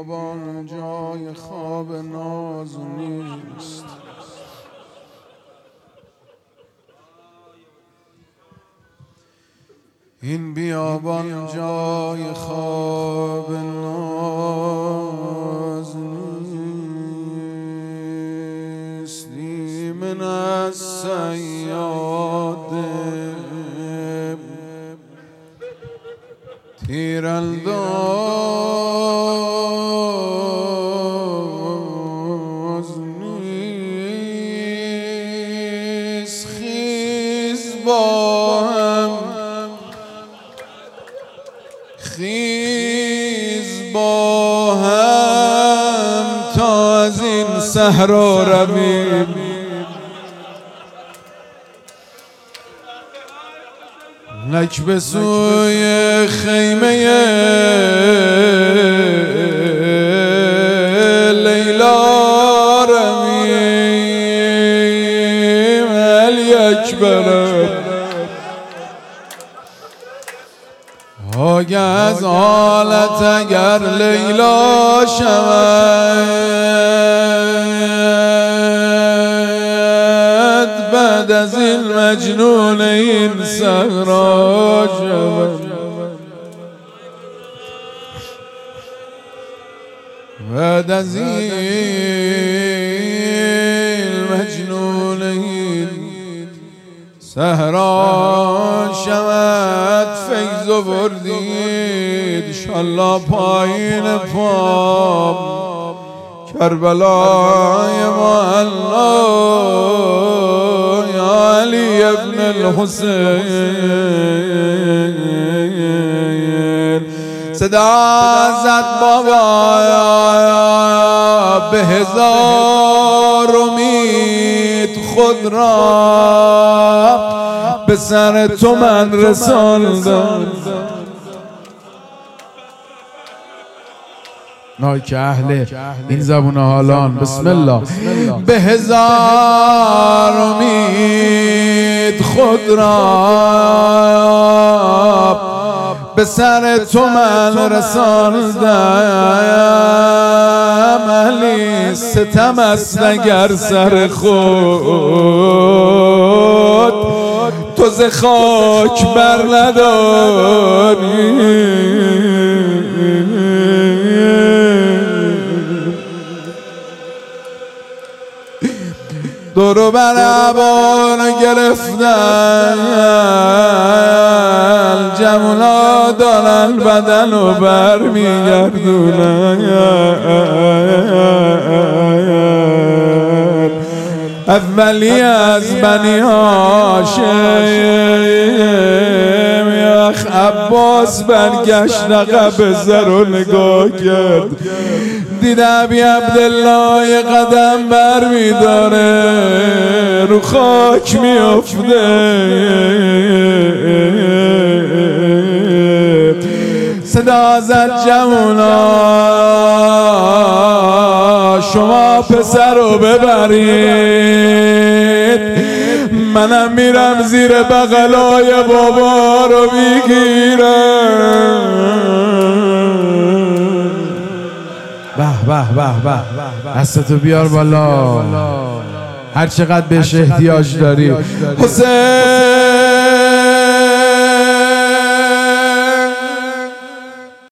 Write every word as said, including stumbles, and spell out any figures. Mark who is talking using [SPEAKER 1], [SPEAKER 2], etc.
[SPEAKER 1] بیابان جای خواب ناز نیست، این بیابان جای خواب ناز نیست. ایمن از صیاد تیرانداز نیست. خیز با هم، خیز با هم تا از این صحرا رویم. نک به سوی خیمه لیلا رویم. علی اکبر آگه از حالت اگر لیلا شود، بعد از این مجنون این صحرا شود. بعد از این مجنون این صحرا شود. فیض بردید انشالله پایین پام، کربلای معلا یا علی ابن الحسین. صدا زد بابا به هزار امید خود را به سر تو من رساندم. نای که اهل این زبون حالان بسم الله. به هزار امید خود را به سر تو من رساندم. علی ستم است اگر سر خود تو ز خاک بر نداری. دورو بر عبان گرفتن جمولا دارن بدن و بر میگردونن. اولی از بنی هاشم یخ عباس برگشت عقب زر و نگاه کرد، دید ابی عبدالله قدم بر میداره رو خاک میافته. صدا زد جوونا شما پسر رو ببرید، منم میرم زیر بغلای بابا رو میگیرم. به به به به دستتو بیار بالا هر چقدر بهش احتیاج داری. حسین